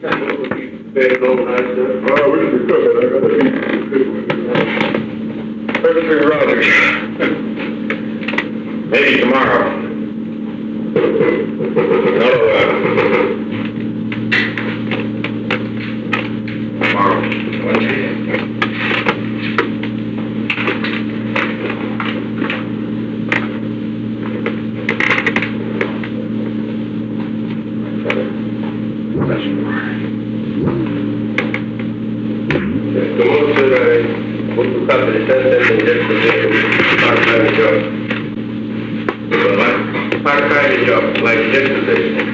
Very overnight, sir. We can discuss that. I got to meet Secretary Rogers. Maybe tomorrow. No, tomorrow. Wednesday. Part-time job, like yesterday.